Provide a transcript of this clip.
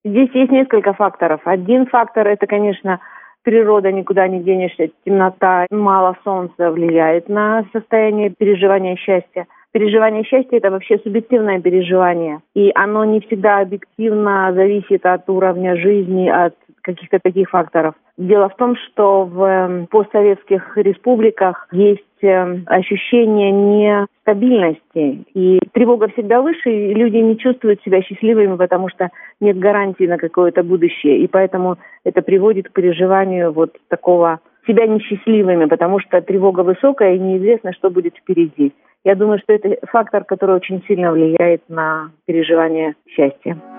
Здесь есть несколько факторов. Один фактор – это, конечно, природа, никуда не денешься, темнота, мало солнца влияет на состояние переживания счастья. Переживание счастья – это вообще субъективное переживание, и оно не всегда объективно зависит от уровня жизни, от каких-то таких факторов. Дело в том, что в постсоветских республиках есть ощущение нестабильности, и тревога всегда выше, и люди не чувствуют себя счастливыми, потому что нет гарантии на какое-то будущее, и поэтому это приводит к переживанию вот такого себя несчастливыми, потому что тревога высокая, и неизвестно, что будет впереди. Я думаю, что это фактор, который очень сильно влияет на переживание счастья.